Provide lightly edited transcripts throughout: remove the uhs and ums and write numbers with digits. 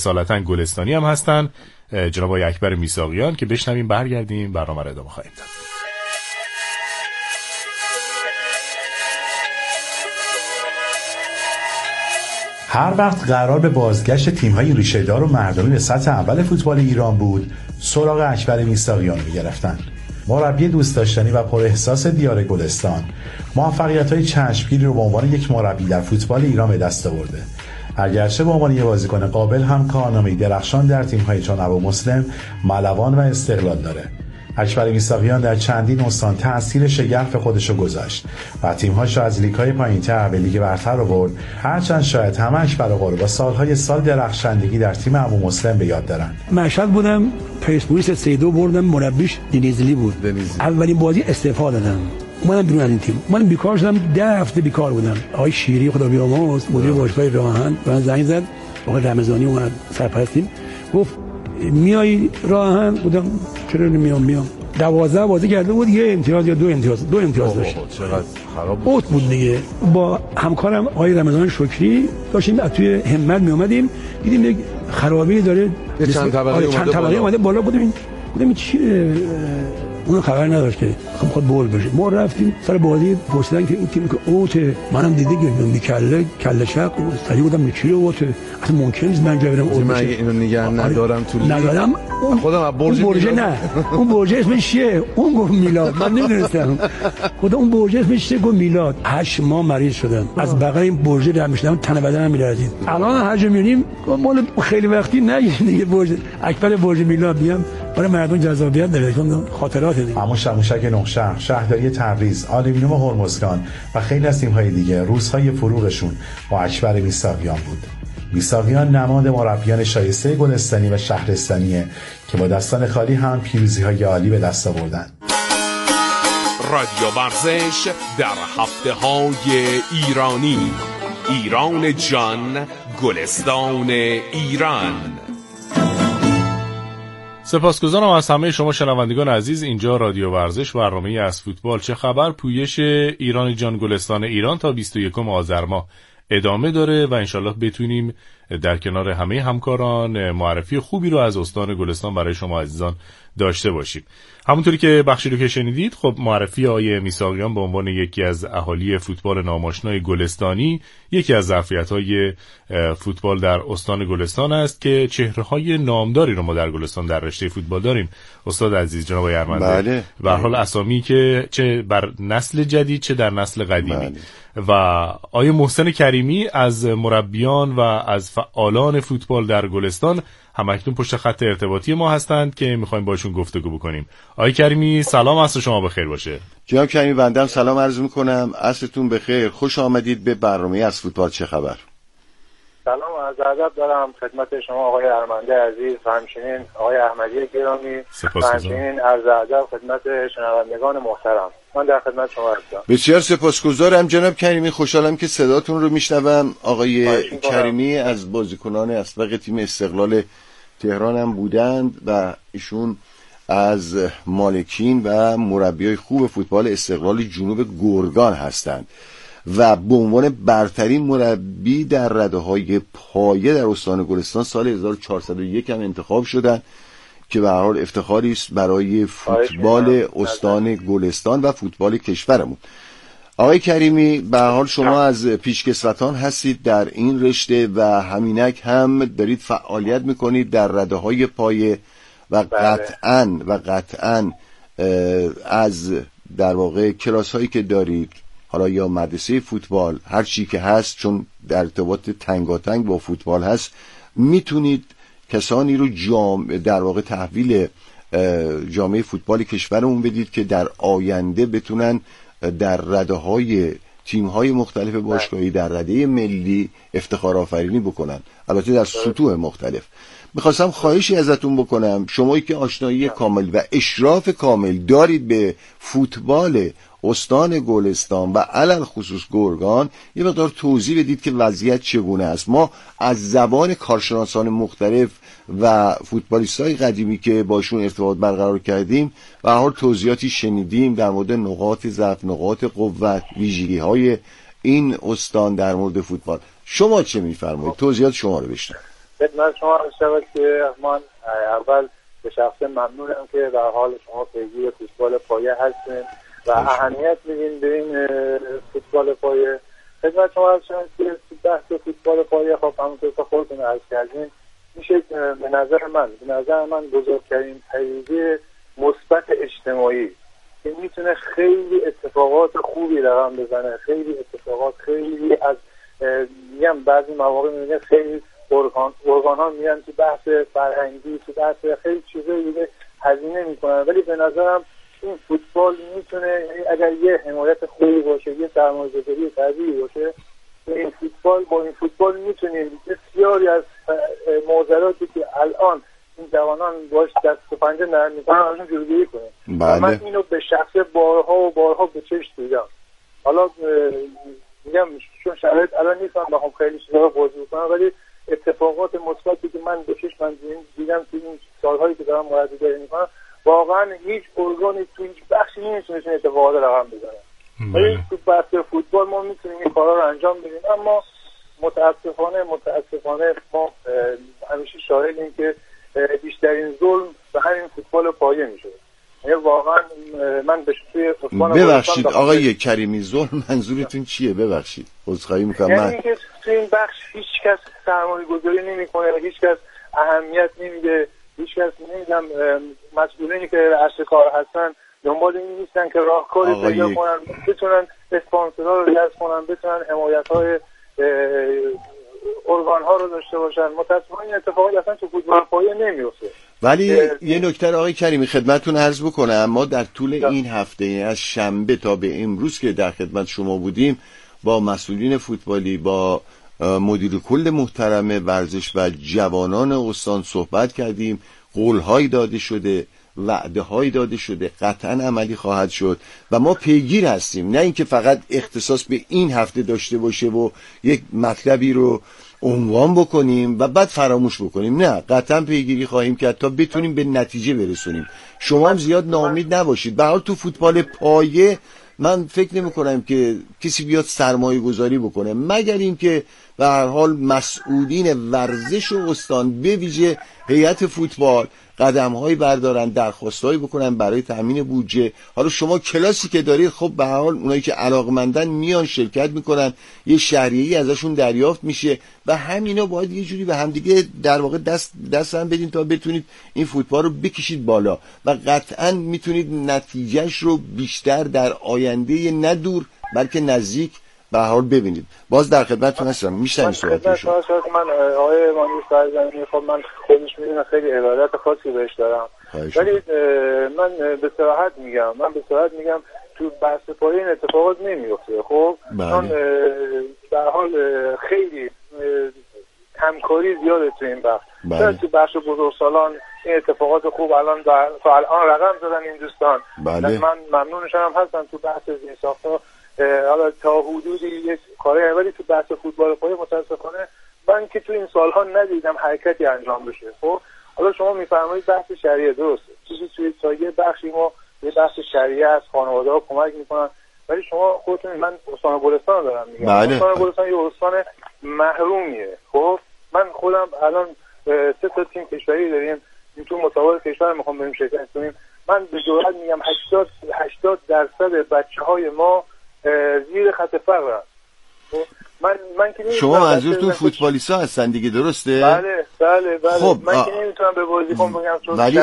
اصالتا گلستانی هم هستن، جناب آقای اکبر میثاقیان، که بشنویم برگردیم برنامه رو ادامه خواهیم داد. هر وقت قرار به بازگشت تیم‌های ریشه‌دار و مردمی به سطح اول فوتبال ایران بود، سراغ اکبر میثاقیان می‌گرفتند. مربی دوست داشتنی و پر احساس دیار گلستان، موفقیت‌های چشمگیری رو به عنوان یک مربی در فوتبال ایران به دست آورده. اگرچه به عنوان یک بازیکن قابل هم کارنامه‌ای درخشان در تیم‌های چون ابومسلم، ملوان و استقلال داره. اکبر میثاقیان در چندین استان تأثیر شگرف خودشو گذاشت و تیم‌هاش را از لیگ‌های پایین‌تر به لیگ برتر آورد، هرچند شاید همه اکبر آقا رو با سال‌های سال درخشندگی در تیم ابومسلم به یاد دارن. مشهد بودم، پرسپولیس 3-2 بردم، مربیش دنیزلی بود. اولین بازی استعفا دادم، اومدم بیرون از این تیم. من بیکار شدم، 10 هفته بیکار بودم. آقای شیری خدا بیامرز مدیر باشگاه راهن من زنگ زد، آقای رمضانی اومد سرپرستیم، گفت میای راهن؟ بودم چرا نمیام. 12 بازی کرده بود، یه امتیاز یا دو امتیاز داشت. چقدر خراب بود دیگه. با همکارم آقای رمضان شکری داشتیم از توی همت می اومدیم، دیدیم یک خرابی داره، چند طبقه اومده بالا. بودیم چیه؟ اون خبر نداشت که خب بول بشه. ما رفتیم سر بازی، پرسیدن که این تیم که اوته، منم دیده که کله شق سری بودم چی اوته، اصلا ممکن نیست من جا برم اوت. من اینو نگه ندارم تو ندارم خودم برج نه اون برج اسمش چیه؟ اون گفت میلاد. من نمیدونستم خدا اون برج اسمش چیه. گفت میلاد. 8 ماه مریض شدم، از بغل این برج رد میشدم، تن بدنم میلرزید. الان هر جا میریم مال خیلی وقتی نگید دیگه برج اکبر برج میلاد میام، برای مردم جذابیت داره، چون خاطرات دیگه. اما موشک نوشهر، شهرداری تبریز، آلومینیوم هرمزگان و خیلی از تیم‌های دیگه روزهای فروغشون با اکبر میثاقیان بود. میثاقیان نماد مربیان شایسته گلستانی و شهرستانیه که با دستان خالی هم پیروزی‌های عالی به دست آوردن. رادیو ورزش در هفته‌های ایرانی، ایران جان، گلستان ایران. سپاسگزارم از همه شما شنوندگان عزیز. اینجا رادیو ورزش، برنامه‌ای از فوتبال چه خبر، پویش ایران جان گلستان ایران تا 21 آذر ماه ادامه داره و انشالله بتونیم در کنار همه همکاران معرفی خوبی رو از استان گلستان برای شما عزیزان داشته باشیم. همونطوری که بخشی رو که شنیدید، خب معرفی آقای میثاقیان به عنوان یکی از اهالی فوتبال ناماشنای گلستانی یکی از ظرفیت‌های فوتبال در استان گلستان است که چهره‌های نامداری رو ما در گلستان در رشته فوتبال داریم. استاد عزیز جناب ارمنده، بله. به هر حال اسامی که چه بر نسل جدید چه در نسل قدیمی، بله. و آقای محسن کریمی از مربیان و از فعالان فوتبال در گلستان همکنون پشت خط ارتباطی ما هستند که میخوایم باشون گفتگو بکنیم. آقای کریمی سلام، عصر شما بخیر باشه. جناب کریمی بنده سلام عرض میکنم، عصرتون بخیر، خوش آمدید به برنامه از فوتبال چه خبر. سلام و عرض ادب دارم خدمت شما آقای ارمنده عزیز و همچنین آقای احمدی گرامی و همچنین عرض ادب خدمت شنوندگان محترم. من در خدمت شما هستم. بسیار سپاسگزارم جناب کریمی، خوشحالم که صداتون رو میشنوم. آقای کریمی از بازیکنان اسبق تیم استقلال تهران هم بودند و ایشون از مالکین و مربیای خوب فوتبال استقلال جنوب گرگان هستند و به عنوان برترین مربی در رده‌های پایه در استان گلستان سال 1401 هم انتخاب شدند که به هر حال افتخاری است برای فوتبال استان گلستان و فوتبال کشورمون. آقای کریمی به هر حال شما از پیشکسوتان هستید در این رشته و همینک هم دارید فعالیت میکنید در رده‌های پایه و قطعاً از در واقع کلاس هایی که دارید، حالا یا مدرسه فوتبال، هر چی که هست، چون در ارتباط تنگاتنگ با فوتبال هست، میتونید کسانی رو در واقع تحویل جامعه فوتبال کشورمون بدید که در آینده بتونن در رده‌های تیم‌های مختلف باشگاهی در رده ملی افتخار آفرینی بکنن، البته در سطوح مختلف. میخواستم خواهشی ازتون بکنم، شمایی که آشنایی کامل و اشراف کامل دارید به فوتبال استان گلستان و علل خصوص گرگان، یه مقدار توضیح بدید که وضعیت چگونه است. ما از زبان کارشناسان مختلف و فوتبالیستای قدیمی که باشون ارتباط برقرار کردیم و هر توضیحاتی شنیدیم در مورد نقاط ضعف، نقاط قوت، ویژگی‌های این استان در مورد فوتبال. شما چه می‌فرمایید؟ توضیحات شما رو بشنویم. خدمت شما عرض شود که من اول به شخص ممنونم که در حال شما پیگیر فوتبال پایه هستین و اهمیت میدین به این فوتبال پایه. خدمت شما عرض شود که بحث فوتبال پایه خب همونطور که خودتون عرض کردین میشه به نظر من بزرگترین پدیده مثبت اجتماعی که میتونه خیلی اتفاقات خوبی رقم بزنه، خیلی اتفاقات، خیلی از میگم بعضی مواقع میبینه خیلی ارگان ها میان تو بحث فرهنگی، تو بحث خیلی چیزایی دیگه هزینه میکنن، ولی به نظرم این فوتبال میتونه اگر یه حمایت خوبی باشه، یه سرمایه‌گذاری قوی باشه، با این فوتبال میتونیم بسیاری از معضلاتی که الان این جوانان باش دست و پنجه نرم میکنن ازشون جلوگیری کنیم. من اینو به شخص بارها به چشم دیدم. حالا میگم چون شرایط الان نیستم بخوام خیلی چیزا رو توضیح کنم، ولی اتفاقات مثبتی که من به چشم دیدم تو این سالهایی که دارم مربیگری میکنم، واقعا هیچ ارگانی تو هیچ بخشی نمیتونه این اتفاقات رقم بزنه. ولی تو بحث فوتبال ما میتونیم این کارا رو انجام بدیم، اما متاسفانه ما همیشه شاهدیم که بیشترین ظلم به همین فوتبال پایه میشه. یعنی واقعا من ببخشید آقای کریمی، ظلم منظورتون چیه؟ ببخشید عذرخواهی میکنم. یعنی که تو این بخش هیچ کس سرمایه‌گذاری نمیکنه، هیچ کس اهمیت نمیده، هیچ کس نمیدونم مسئولینی که رأس کار هستن دنبال این نیستن که راهکاری پیدا کنن، بتونن اسپانسرها رو جذب کنن، بتونن حمایت‌های ارگان‌ها رو داشته باشن. متأسفانه این اتفاقات اصلا تو فوتبال پایه نمیفته. ولی یه نکته آقای کریمی خدمتتون عرض بکنم، ما در طول این هفته از شنبه تا به امروز که در خدمت شما بودیم با مسئولین فوتبالی، با مدیر کل محترم ورزش و جوانان استان صحبت کردیم. قول‌هایی داده شده، وعده‌هایی داده شده، قطعاً عملی خواهد شد و ما پیگیر هستیم. نه اینکه فقط اختصاص به این هفته داشته باشه و یک مطلبی رو عنوان بکنیم و بعد فراموش بکنیم. نه، قطعاً پیگیری خواهیم کرد تا بتونیم به نتیجه برسونیم. شما هم زیاد ناامید نباشید. به هر حال تو فوتبال پایه من فکر نمی‌کنم که کسی بیاد سرمایه گذاری بکنه، مگر اینکه به هر حال مسئولین ورزش و استان به ویژه هیئت فوتبال قدم‌هایی بردارن، درخواستایی بکنن برای تامین بودجه. حالا شما کلاسی که دارید، خب به هر حال اونایی که علاقمندن میان شرکت میکنن، یه شهریه‌ای ازشون دریافت میشه و همینا باید یه جوری به همدیگه در واقع دست هم بدین تا بتونید این فوتبال رو بکشید بالا و قطعاً میتونید نتیجهش رو بیشتر در آینده نه دور بلکه نزدیک به هر حال ببینید. باز در خدمتتون هستم. میشنوید صحبت شما؟ من آقای مهندس فرزانگی، خب من خودش میدونم خیلی ارادت خاصی بهش دارم، ولی من به صراحت میگم تو بحث پایه این اتفاقات نمیفته. خب چون در حال خیلی همکاری زیاده تو این بحث. تو بخش بزرگسالان این اتفاقات خوب الان رقم زدن این دوستان. من ممنونشم هستم. تو بحث زیرساخت‌ها حالا تا حدودی یک کاری، ولی تو بحث فوتبال پایه متاسفانه من که تو این سالها ندیدم حرکتی انجام بشه. خب حالا شما میفرمایید بحث شریعه، درسته، چیزی توی یه بخشی ما یه بحث شریعه از خانواده‌ها کمک میکنن، ولی شما خودتون، من استان گلستان دارم میگم، استان گلستان یه استان محرومیه. خب من خودم الان 3 تا تیم کشوری داریم، تو مسابقات کشور میخوام بریم شرکت کنیم. من به جرئت میگم 80% بچه‌های ما زیر خط فقر هست. من که شما منظورتون فوتبالیستا هستن دیگه، درسته؟ بله. خب من که نمیتونم به بازیکن بگم. ولی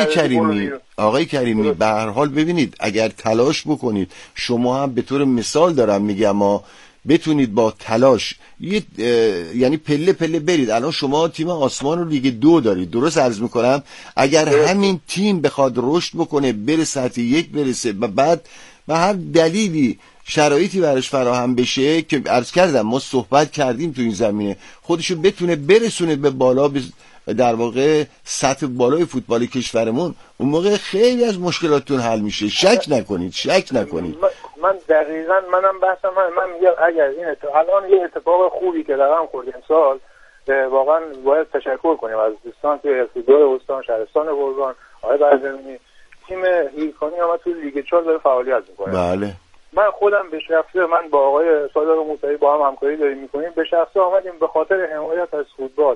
آقای کریمی به هر حال ببینید، اگر تلاش بکنید، شما هم به طور مثال دارم میگم، ما بتونید با تلاش یعنی پله پله برید. الان شما تیم آسمان رو لیگ 2 دارید، درست عرض میکنم؟ اگر همین تیم بخواد رشد بکنه، بره سطح 1 برسه و بعد به هر دلیلی شرایطی براش فراهم بشه که عرض کردم ما صحبت کردیم تو این زمینه، خودشو بتونه برسونه به بالا، در واقع سطح بالای فوتبال کشورمون، اون موقع خیلی از مشکلاتتون حل میشه. شک نکنید. من دقیقاً منم بحثم من میگم اگر این الان یه اتفاق خوبی که رقم خورد امسال، واقعا باید تشکر کنیم از دوستان که فوتبال استان، شهرستان گرگان، آقای برزمینی، تیم هیرکانی هم تو لیگ 4 داره فعالیت میکنه. بله. من خودم به شخصه، من با آقای صادق موسوی با هم همکاری داریم میکنیم، به شخصه آمدیم به خاطر حمایت از فوتبال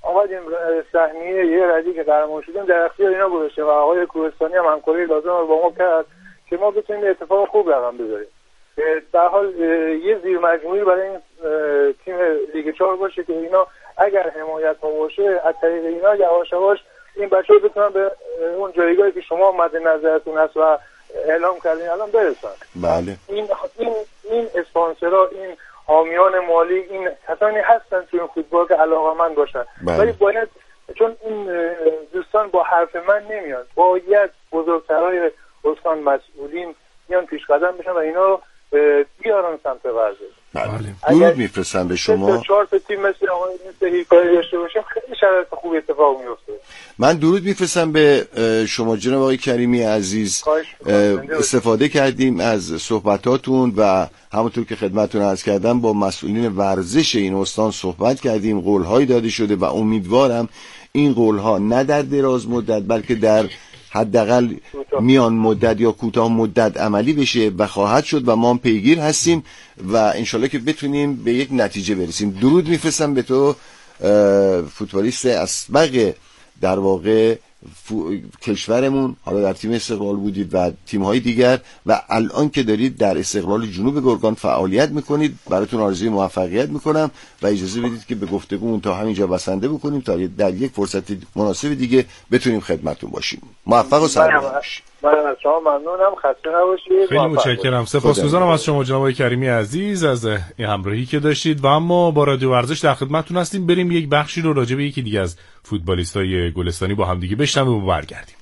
آمدیم سهمیه یه ردی که قهرمان شدیم در اختیار اینا گذاشتیم و آقای کوهستانی هم همکاری لازم رو با ما کرد که ما بتونیم اتفاق خوب رقم بذاریم. در حال یه زیر مجموعی برای این تیم لیگ 4 باشه که اینا اگر حمایت ها باشه از طریق اینا یواش یواش این بچه‌ها بتونن به اون جایگاهی که شما مد نظرتون هست و اعلام کردین الان برسن. بله. این اسپانسرها، این حامیان مالی، این کسانی هستن توی فوتبال که علاقه‌مند باشن. ولی باید، چون این دوستان با حرف من نمیاد، باید بزرگترهای استان مسئولین بیان پیش قدم بشن و اینا بیارن سمت ورزش. بله. درود میفرستم به شما. 4 تا تیم مثل هیکای داشته باشیم خیلی شرایط خوب اتفاق میفته. من درود میفرستم به شما جناب آقای کریمی عزیز. استفاده کردیم از صحبتاتون و همونطور که خدمتتون عرض کردم با مسئولین ورزش این استان صحبت کردیم، قول‌هایی داده شده و امیدوارم این قول‌ها نه در دراز مدت بلکه در حداقل میان مدت یا کوتاه مدت عملی بشه و خواهد شد و ما هم پیگیر هستیم و انشالله که بتونیم به یک نتیجه برسیم. درود میفرستم به تو فوتبالیست اسبق در واقع کشورمون، حالا در تیم استقلال بودید و تیم‌های دیگر و الان که دارید در استقلال جنوب گرگان فعالیت میکنید، براتون آرزوی موفقیت میکنم و اجازه بدید که به گفتگومون تا همینجا بسنده بکنیم تا در یک فرصت مناسب دیگه بتونیم خدمتتون باشیم. موفق و سربلند باشید. من از شما ممنونم، خسته نباشید. خیلی متشکرم. سپاسگزارم از شما جناب آقای کریمی عزیز از این همراهی که داشتید و اما با رادیو ورزش در خدمتتون هستیم. بریم یک بخشی رو راجع به یکی دیگه از فوتبالیستای گلستانی با هم دیگه بشنویم و برگردیم.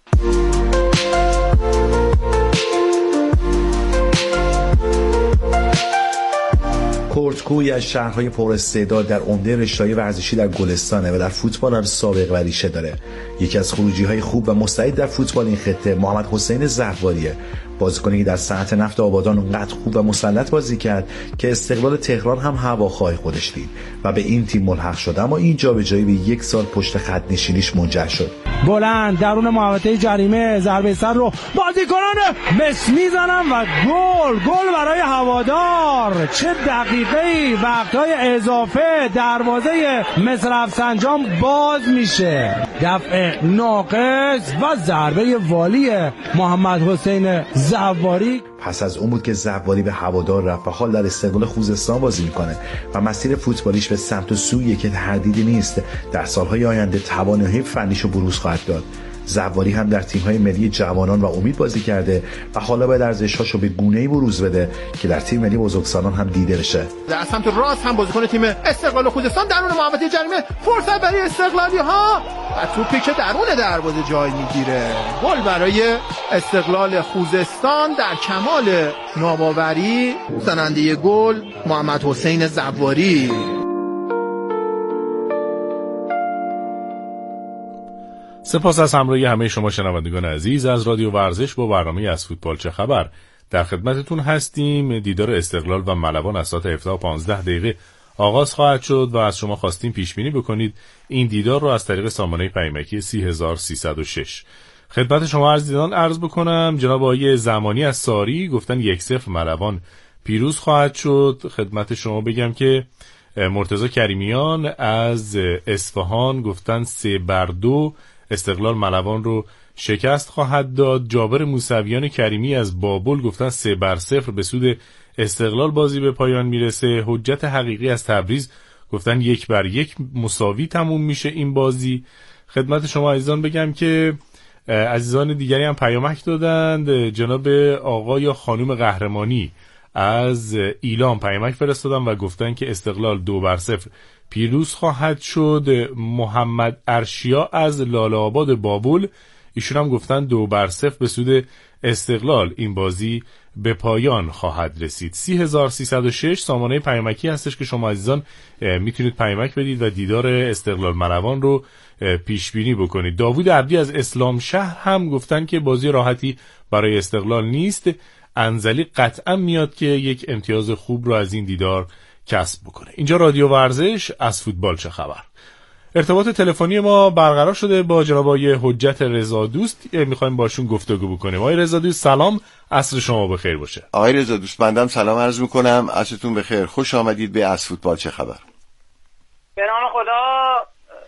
کورتکوی از شهرهای پر استعداد در عمده رشته‌های ورزشی در گلستانه و در فوتبال هم سابقه و ریشه داره. یکی از خروجی‌های خوب و مستعد در فوتبال این خطه محمد حسین زهواریه، بازیکنی که در صنعت نفت آبادان اونقدر خوب و مسلط بازی کرد که استقلال تهران هم هواخواه خودش دید و به این تیم ملحق شد، اما این جابجایی به 1 سال پشت خط نشینیش منجر شد. بلند درون محوطه جریمه ضربه سر رو بازیکنان مس میزنن و گل برای هوادار. چه دقیقه‌ای وقت‌های اضافه دروازه مس رفسنجان باز میشه. دفع ناقص و ضربه والی محمد حسین زهواری. پس از اون بود که زهواری به هوادار رفت و حال در استقلال خوزستان بازی میکنه و مسیر فوتبالیش به سمت و سویی که تردیدی نیست در سالهای آینده توانایی فنیشو بروز خواهد داد. زهواری هم در تیم‌های ملی جوانان و امید بازی کرده و حالا باید ارزش‌هاشو به گونه‌ای بروز بده که در تیم ملی بزرگسالان هم دیده بشه. در سمت راست هم بازیکن تیم استقلال خوزستان درون محوطه جریمه، فرصت برای استقلالی‌ها و توپی که درون دروازه جای میگیره. گل برای استقلال خوزستان در کمال ناباوری. زننده گل محمد حسین زهواری. سپاس از همراهی همه شما شنوندگان عزیز از رادیو ورزش با برنامه از فوتبال چه خبر. در خدمتتون هستیم. دیدار استقلال و ملوان از ساعت 17:15 آغاز خواهد شد و از شما خواستیم پیش بینی بکنید این دیدار رو از طریق سامانه پیامکی 30306. خدمت شما عرض بکنم جناب آقای زمانی از ساری گفتن 1-0 ملوان پیروز خواهد شد. خدمت شما بگم که مرتضی کریمیان از اصفهان گفتن 3-2 استقلال ملوان رو شکست خواهد داد. جابر موسویان کریمی از بابل گفتن 3-0 به سود استقلال بازی به پایان میرسه. حجت حقیقی از تبریز گفتن 1-1 مساوی تموم میشه این بازی. خدمت شما عزیزان بگم که عزیزان دیگری هم پیامک دادند. جناب آقا یا خانم قهرمانی از ایلام پیامک فرستادن و گفتن که استقلال 2-0 پیروز خواهد شد. محمد ارشیا از لاله آباد بابل ایشون هم گفتن 2-0 به سود استقلال این بازی به پایان خواهد رسید. 30306 سامانه پیامکی هستش که شما عزیزان میتونید پیامک بدید و دیدار استقلال ملوان رو پیش بینی بکنید. داوود عبدی از اسلام شهر هم گفتن که بازی راحتی برای استقلال نیست. انزلی قطعا میاد که یک امتیاز خوب رو از این دیدار کسب بکنه. اینجا رادیو ورزش از فوتبال چه خبر. ارتباط تلفنی ما برقرار شده با جناب آقای حجت رضا دوست. میخوایم باشون گفتگو بکنیم. آقای رضا دوست سلام، عصر شما بخیر باشه. آقای رضا دوست بندم سلام عرض میکنم، عصرتون بخیر، خوش آمدید به از فوتبال چه خبر. به نام خدا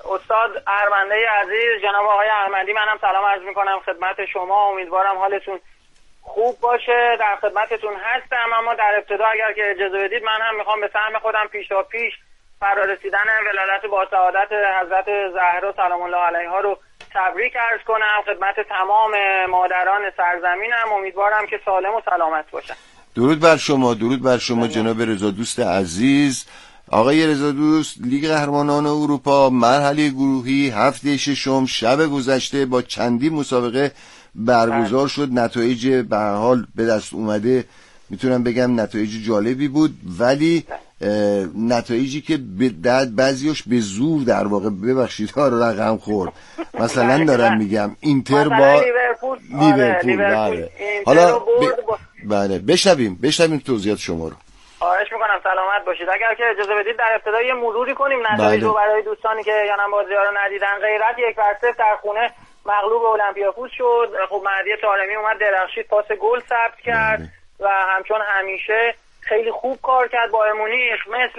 استاد ارمنده عزیز، جناب آقای احمدی، منم سلام عرض میکنم خدمت شما. امیدوارم حالتون خوب باشه. در خدمتتون هستم. اما در ابتدا اگر که اجازه بدید من هم میخوام به سهم خودم پیش فرارسیدن ولادت با سعادت حضرت زهرا سلام الله علیها رو تبریک عرض کنم خدمت تمام مادران سرزمینم. امیدوارم که سالم و سلامت باشن. درود بر شما جناب رضا دوست عزیز. آقای رضا دوست، لیگ قهرمانان اروپا مرحله گروهی هفته ششم شب گذشته با چندین مسابقه برگزار شد. نتایج به هر حال به دست اومده، میتونم بگم نتایج جالبی بود، ولی نتایجی که بعضیاش به زور در واقع ببخشید رقم خورد. مثلا دارم میگم اینتر با لیورپول. حالا بله بشنویم توضیحات شما رو. خواهش میکنم سلامت باشید. اگر که اجازه بدید در ابتدا یه مروری کنیم نتایج رو برای دوستانی که یعنی بازی‌ها رو ندیدن. غیرت 1-0 در خونه مغلوب اولمپیاکوس شد. خب مهدی طارمی اومد درخشید، پاس گل ثبت کرد و همچون همیشه خیلی خوب کار کرد. بایر مونیخ مثل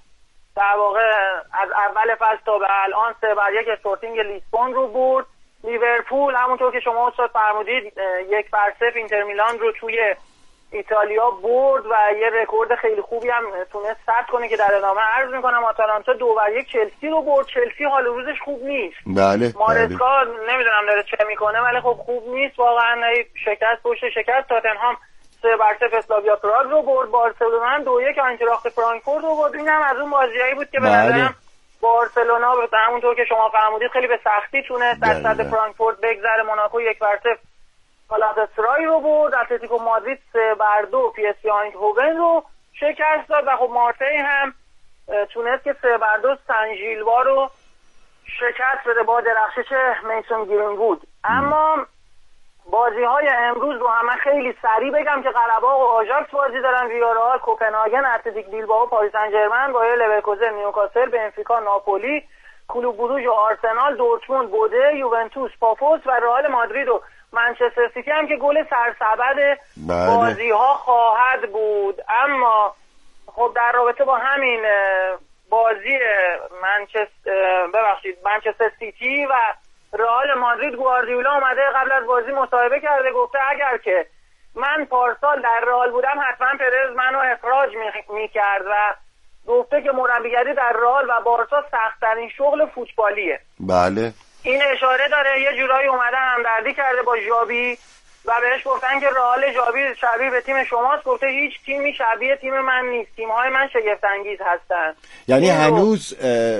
در واقع از اول فصل تا به الان 3-1 اسپورتینگ لیسبون رو برد. لیورپول همونطور که شما استاد فرمودید 1-0 اینتر میلان رو توی ایتالیا برد و یه رکورد خیلی خوبی هم تونست ثبت کنه که در ادامه عرض میکنم. آتالانتا 2-1 چلسی رو برد. چلسی حال روزش خوب نیست. مارسکا نمیدونم داره چه میکنه ولی خب خوب نیست واقعا. شکست پشت شکست. تاتنهام 3-0 اسلاویا پراگ رو برد. بارسلونا هم 2-1 آینتراخت فرانکفورت رو برد. این هم از اون بازیایی بود که به نظرم بارسلونا همونطور که شما فرمودید خیلی به سختی تونست در صد فرانکفورت بگذره. موناکو 1-0 گالاتاسرای رو برد. اتلتیکو مادرید 3-2 پی اس وی آیندهوون رو شکست داد و خب مارسی هم تونست که 3-2 سن ژیلوا رو شکست بده با درخشش میسون گرین‌وود. اما بازی‌های امروز رو هم خیلی سریع بگم که قره‌باغ و آژاکس بازی دارن. ویارال، کوپنهاگن، اتلتیک بیلبائو، پاریس سن ژرمن، بایر لورکوزن، نیوکاسل، بنفیکا، ناپولی، کلوب بروژ و آرسنال، دورتموند، بوده، یوونتوس، پاپوس و رئال مادرید و منچستر سیتی هم که گل سرسبد بازی‌ها خواهد بود. اما خب در رابطه با همین بازی منچستر سیتی و رئال مادرید گواردیولا اومده قبل از بازی مصاحبه کرده، گفته اگر که من پارسال در رئال بودم حتما پرز منو اخراج می‌کرد و گفته که مربیگری در رئال و بارسا سخت‌ترین شغل فوتبالیه. بله. این اشاره داره یه جورایی اومدن همدردی کرده با ژاوی و بهش گفتن که رئال ژاوی شبیه به تیم شماست. گفته هیچ تیمی شبیه تیم من نیست، تیم‌های من شگفت انگیز هستن. یعنی هنوز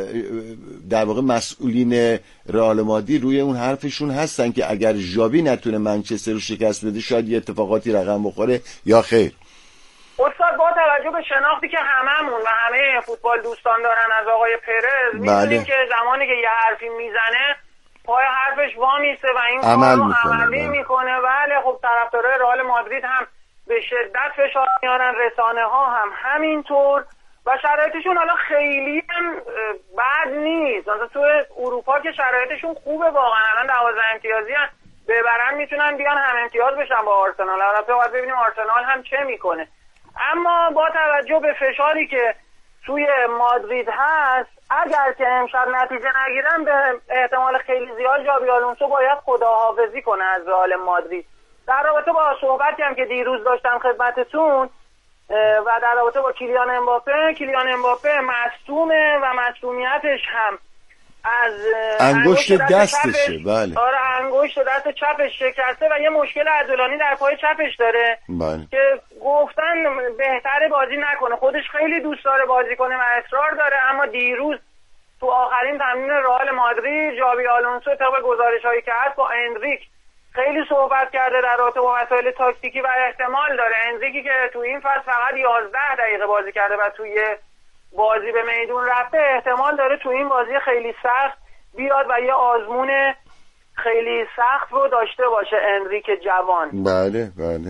در واقع مسئولین رئال مادرید روی اون حرفشون هستن که اگر ژاوی نتونه منچستر رو شکست بده شاید یه اتفاقاتی رقم بخوره یا خیر. استاد با توجه به شناختی که هممون و همه فوتبال دوستان دارن از آقای پرز می‌دونیم که زمانی که یه حرفی میزنه پای حرفش وامیسته و این کار رو عملی میکنه. بله خب طرفدارای رئال مادرید هم به شدت فشار میارن، رسانه ها هم همینطور و شرایطشون حالا خیلی هم بد نیست. مثلا تو اروپا که شرایطشون خوبه واقعا. الان 12 امتیازی هم ببرن میتونن بیان هم امتیاز بشن با آرسنال. البته باید ببینیم آرسنال هم چه میکنه. اما با توجه به فشاری که توی مادرید هست اگر که امشب نتیجه نگیرن به احتمال خیلی زیاد ژابی آلونسو باید خداحافظی کنه از رئال مادرید. در رابطه با صحبتی هم که دیروز داشتم خدمتتون و در رابطه با کیلیان امباپه مصدومه و مصدومیتش هم از انگشت دستشه. بله. آره انگشت دست چپش شکسته و یه مشکل عضلانی در پای چپش داره. بله. که گفتن بهتره بازی نکنه. خودش خیلی دوست داره بازی کنه و اصرار داره. اما دیروز تو آخرین تمرین رئال مادرید ژابی آلونسو طبق گزارش‌هایی که هست با انریک خیلی صحبت کرده در رابطه با مسائل تاکتیکی و احتمال داره انریکی که تو این فصل فقط 11 دقیقه بازی کرده و توی بازی به میدون رفته احتمال داره تو این بازی خیلی سخت بیاد و یه آزمون خیلی سخت رو داشته باشه انریک جوان. بله.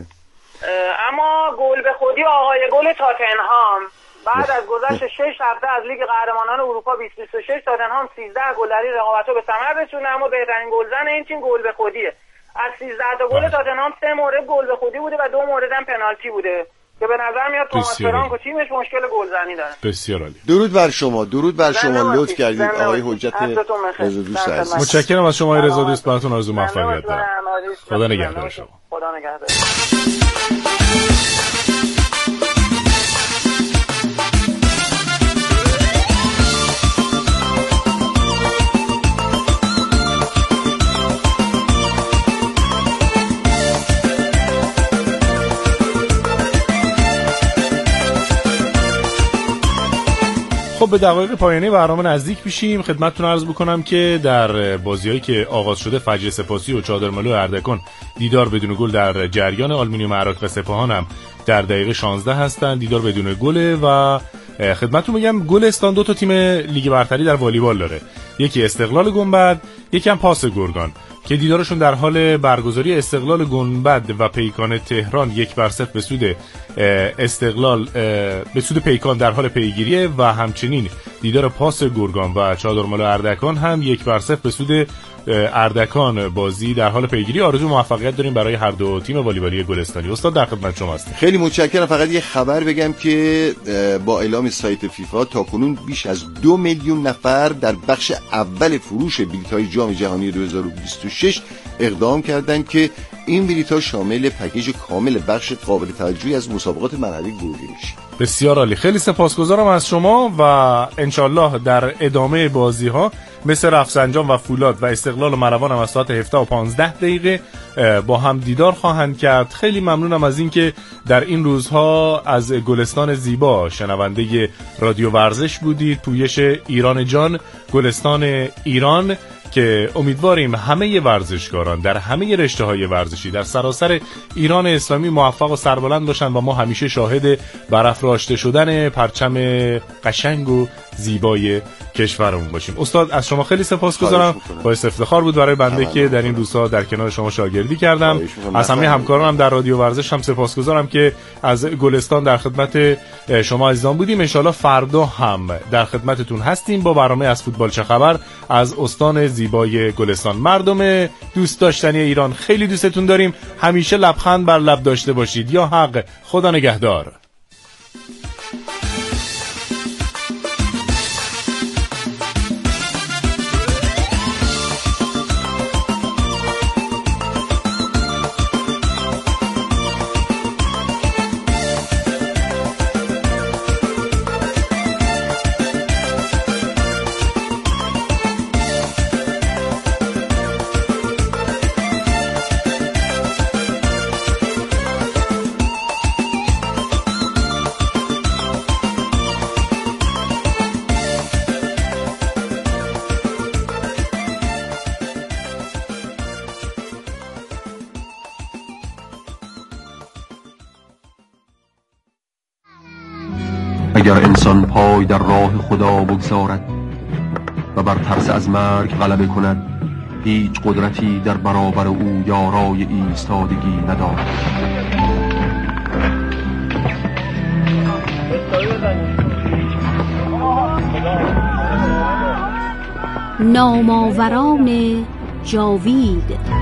اما گل به خودی آقای گل تاتنهام بعد از گذشت 6 هفته از لیگ قهرمانان اروپا 2026 تاتنهام 13 گل در این رقابت رو به ثمر رسونده. اما بهترین گلزن این تیم گل به خودیه. از 13 تا گل تاتنهام 3 مورد گل به خودی بوده و 2 مورد هم پنالتی بوده. که به نظر میاد توماس فرانک و تیمش مشکل گلزنی داره. بسیار عالی. درود بر شما لطف کردید آقای حجت رضا دوست عزیز. متشکرم از شما رضا دوست، براتون آرزوی موفقیت دارم. خدا نگهدار شما. خدا نگهدار. خب به دقایق پایانی برنامه نزدیک میشیم. خدمتتون عرض بکنم که در بازی‌هایی که آغاز شده فجر سپاسی و چادرملو اردکان دیدار بدون گل در جریان، آلومینیوم عراق و سپاهان هم در دقیقه 16 هستن دیدار بدون گل. و خدمتتون میگم گلستان 2 تا تیم لیگ برتری در والیبال داره، یکی استقلال گنبد، یکی هم پاس گرگان که دیدارشون در حال برگزاری. استقلال گنبد و پیکان تهران 1-0 به سود استقلال به سود پیکان در حال پیگیریه و همچنین دیدار پاس گرگان و چادرملو اردکان هم 1-0 به سود اردکان بازی در حال پیگیری. آرزو موفقیت داریم برای هر دو تیم والیبالی گلستانی. استاد در خدمت شما هستیم. خیلی متشکرم. فقط یه خبر بگم که با اعلام سایت فیفا تاکنون بیش از 2 میلیون نفر در بخش اول فروش بلیط‌های جام جهانی 2026 اقدام کردند که این بلیط‌ها شامل پکیج کامل بخش قابل توجهی از مسابقات مرحله گروهی میشه. بسیار عالی. خیلی سپاسگزارم از شما و انشالله در ادامه بازی‌ها مثل رفسنجان و فولاد و استقلال و مروان هم از ساعت 17:15 با هم دیدار خواهند کرد. خیلی ممنونم از اینکه در این روزها از گلستان زیبا شنونده رادیو ورزش بودید. پویش ایران جان، گلستان ایران، که امیدواریم همه ورزشکاران در همه رشته‌های ورزشی در سراسر ایران اسلامی موفق و سربلند باشن و ما همیشه شاهد برافراشته شدن پرچم قشنگ و زیبای کشورمون باشیم. استاد از شما خیلی سپاسگزارم. باعث افتخار بود برای بنده که در این روزها در کنار شما شاگردی کردم. از همه همکارانم در رادیو ورزش هم سپاسگزارم که از گلستان در خدمت شما عزیزان بودیم. ان شاءالله فردا هم در خدمتتون هستیم با برنامه از فوتبال چه خبر از استان زیبای گلستان. مردم دوست داشتنی ایران، خیلی دوستتون داریم. همیشه لبخند بر لب داشته باشید. یا حق. خدا نگهدار. اگر انسان پای در راه خدا بگذارد و بر ترس از مرگ غلبه کند، هیچ قدرتی در برابر او یارای ایستادگی ندارد. نامآوران جاوید.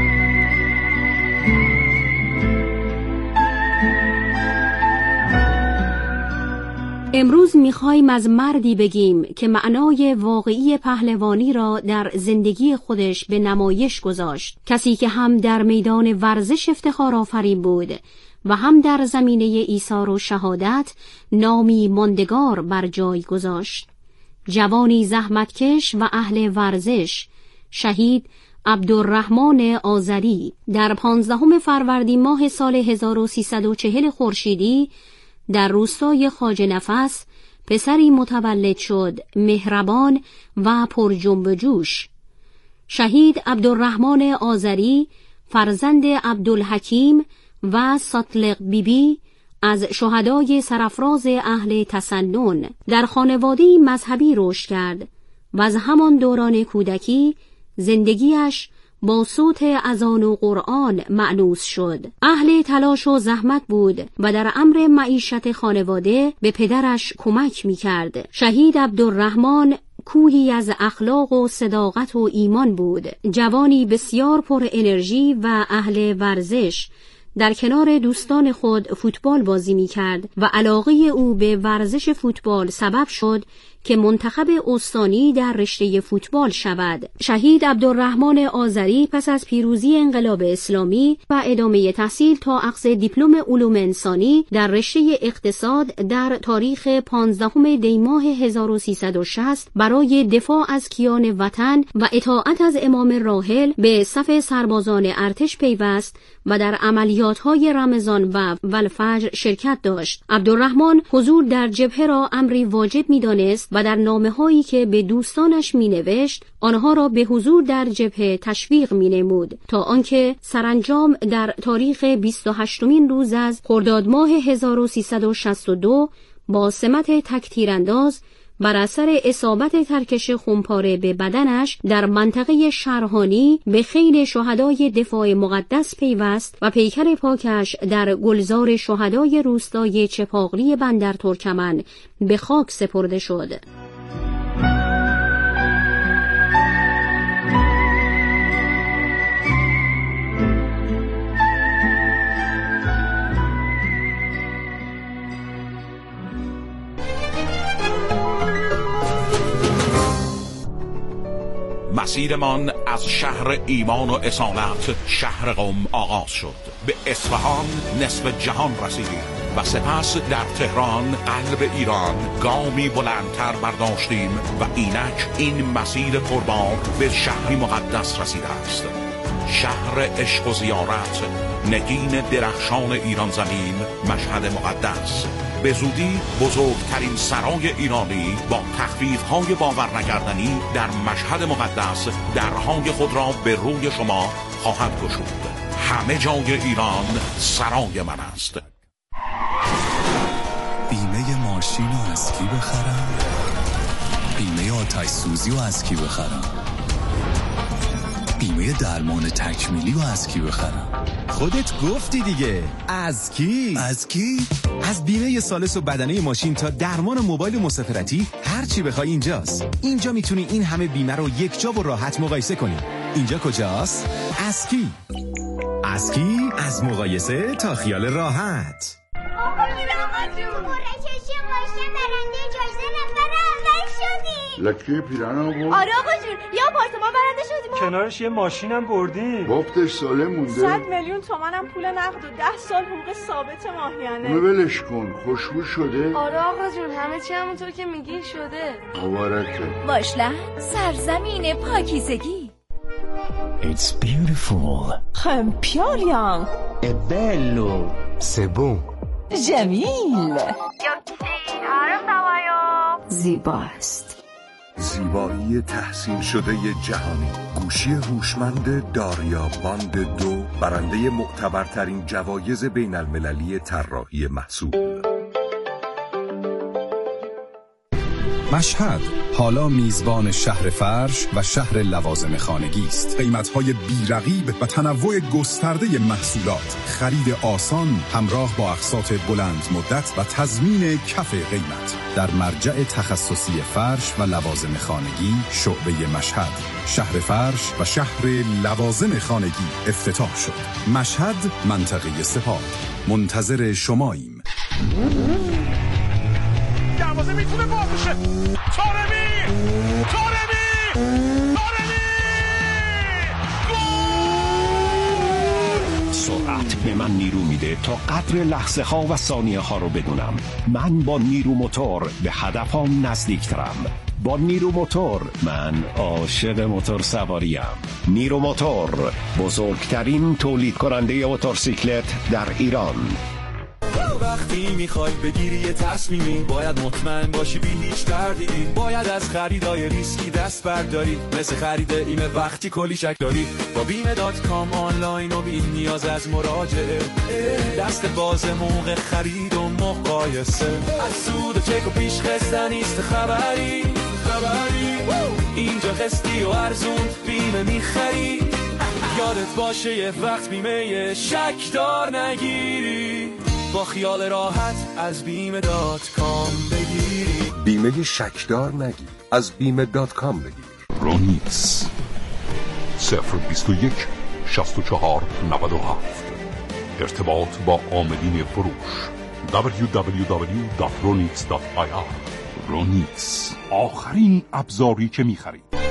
امروز میخوایم از مردی بگیم که معنای واقعی پهلوانی را در زندگی خودش به نمایش گذاشت. کسی که هم در میدان ورزش افتخار آفرین بود و هم در زمینه ایثار و شهادت نامی ماندگار بر جای گذاشت. جوانی زحمتکش و اهل ورزش، شهید عبدالرحمن آذری در 15 فروردین ماه سال 1340 خورشیدی در روستای خواجه نفس پسری متولد شد، مهربان و پر جنب و جوش. شهید عبدالرحمن آذری فرزند عبدالحکیم و ساطلق بیبی از شهدای سرافراز اهل تسنن در خانواده‌ای مذهبی رشد کرد و از همان دوران کودکی زندگیش با صوت اذان و قرآن مأنوس شد. اهل تلاش و زحمت بود و در امر معیشت خانواده به پدرش کمک می‌کرد. شهید عبدالرحمن کوهی از اخلاق و صداقت و ایمان بود. جوانی بسیار پر انرژی و اهل ورزش، در کنار دوستان خود فوتبال بازی می‌کرد و علاقه او به ورزش فوتبال سبب شد که منتخب استانی در رشته فوتبال شود. شهید عبدالرحمن آذری پس از پیروزی انقلاب اسلامی و ادامه تحصیل تا اخذ دیپلم علوم انسانی در رشته اقتصاد در تاریخ 15 دی ماه 1360 برای دفاع از کیان وطن و اطاعت از امام راحل به صف سربازان ارتش پیوست و در عملیات‌های رمضان و الفجر شرکت داشت. عبدالرحمن حضور در جبهه را امری واجب می‌دانست و در نامه‌هایی که به دوستانش می‌نوشت آنها را به حضور در جبهه تشویق می‌نمود تا آنکه سرانجام در تاریخ 28مین روز از خرداد ماه 1362 با سمت تک‌تیرانداز بر اثر اصابت ترکش خونپاره به بدنش در منطقه شرهانی به خیل شهدای دفاع مقدس پیوست و پیکر پاکش در گلزار شهدای روستای چپاقلی بندر ترکمن به خاک سپرده شد. مسیرمان از شهر ایمان و اصالت شهر قم آغاز شد. به اصفهان نصف جهان رسیدیم و سپس در تهران قلب ایران گامی بلندتر برداشتیم و اینک این مسیر پربار به شهری مقدس رسیده است. شهر عشق و زیارت، نگین درخشان ایران زمین، مشهد مقدس. به زودی بزرگترین سرای ایرانی با تخفیف‌های باور نکردنی در مشهد مقدس درهای خود را به روی شما خواهد گشود. همه جای ایران سرای من است. بیمه ماشین رو از کی بخرم؟ بیمه آتش سوزی رو از کی بخرم؟ بیمه درمان تکمیلی رو از کی بخرم؟ خودت گفتی دیگه. از کی؟ از کی؟ از بیمه سالس و بدنه ماشین تا درمان موبایل و مسافرتی، هر چی بخوای اینجاست. اینجا میتونی این همه بیمه رو یک جا و راحت مقایسه کنی. اینجا کجاست؟ از کی؟ از کی؟ از مقایسه تا خیال راحت. لکه پیرانو بود؟ آره آقا جون، یه آپارتمان برنده شدیم. کنارش یه ماشینم بردیم. وقتش ساله مونده. 100 میلیون تومنم پول نقد و 10 سال حقوق ثابت ماهیانه. اونو ولش کن، خوشبو شده؟ آره آقا جون، همه چی همونطور که میگی شده. مبارکه. باشلند سرزمین پاکیزگی. It's beautiful. خمپیالیان. È bello. C'est bon. جمیل. زیباست. زیبایی تحسین شده جهانی. گوشی هوشمند داریا باند 2 برنده معتبرترین جوایز بین المللی طراحی محصول. مشهد حالا میزبان شهر فرش و شهر لوازم خانگی است. قیمت‌های بی‌رقیب و تنوع گسترده محصولات، خرید آسان همراه با اقساط بلند مدت و تضمین کف قیمت. در مرجع تخصصی فرش و لوازم خانگی شعبه مشهد، شهر فرش و شهر لوازم خانگی افتتاح شد. مشهد، منطقه سپاه. منتظر شماییم. دروازه میتونه باز بشه. طارمی سرعت به من نیرو میده تا قدر لحظه ها و ثانیه ها رو بدونم. من با نیرو موتور به هدفم نزدیکترم. با نیرو موتور من عاشق موتور سواریم. نیرو موتور، بزرگترین تولید کننده موتورسیکلت در ایران. وقتی میخوای بگیری یه تصمیمی، باید مطمئن باشی بی هیچ تردیدی. باید از خریدای ریسکی دست برداری، مثل خرید ایمه وقتی کلی شک داری. با بیمه.com آنلاین و بی نیاز از مراجعه، دست باز موقع خرید و مقایسه. از سود و چک و پیش خسته نیست خبری. اینجا قسطی و ارزون بیمه میخری. یادت باشه یه وقت بیمه شک دار نگیری. با خیال راحت از بیمه.com بگیری. بیمه شکدار نگیر، از بیمه.com بگیر. رونیکس 021 64 97. ارتباط با عاملین فروش www.ronix.ir. رونیکس، آخرین ابزاری که می‌خرید.